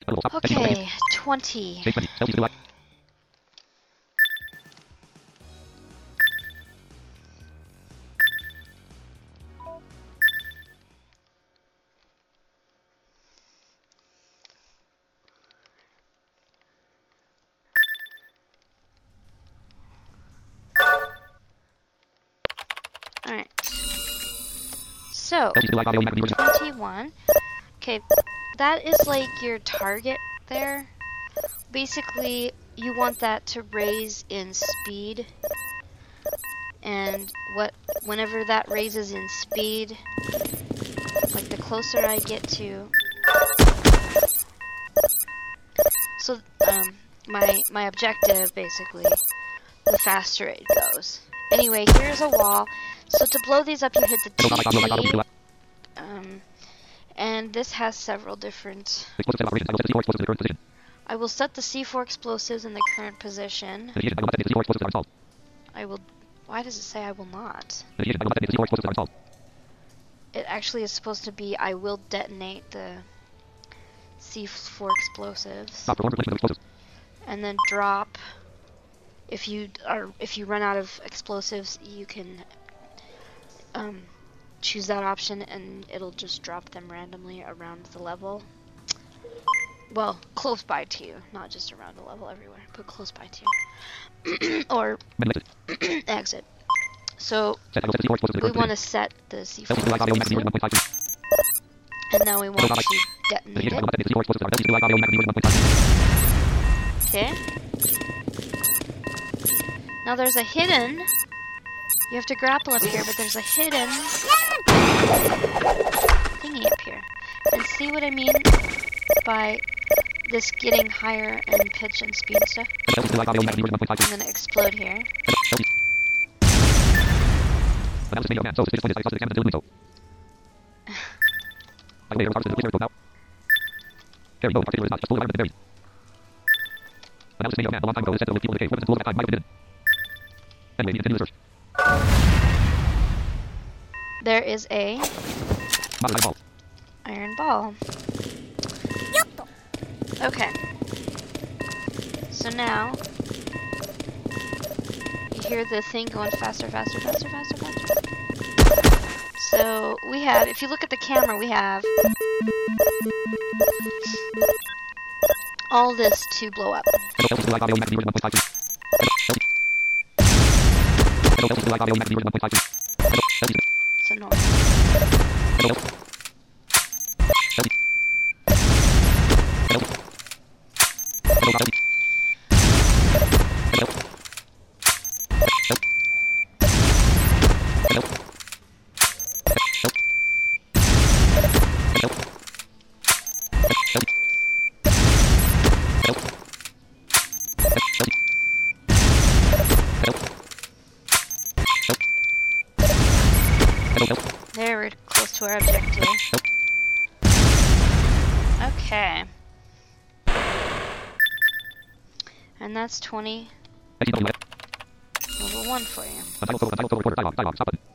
Okay, 20. Alright. So, 21. Okay, that is like your target there. Basically, you want that to raise in speed. And whenever that raises in speed, like the closer I get to... So, my objective, basically, the faster it goes. Anyway, here's a wall. So to blow these up, you hit the T key. And this has several different... I will set the C4 explosives in the current position. I will... Why does it say I will not? It actually is supposed to be I will detonate the C4 explosives. And then drop. If you run out of explosives, you can choose that option and it'll just drop them randomly around the level. Well, close by to you, not just around the level everywhere, but close by to you. Or exit. So we want to set the C4 explosive. And now we want to detonate it. Okay. Now there's a hidden. You have to grapple up here, but there's a hidden thingy up here. And see what I mean by this getting higher in pitch and speed and stuff? I'm gonna explode here. There is a iron ball. Okay. So now you hear the thing going faster, faster, faster, faster, faster. So we have, if you look at the camera, we have all this to blow up. It's annoying. There, we're close to our objective. Okay. And that's 20. Level 1 for you.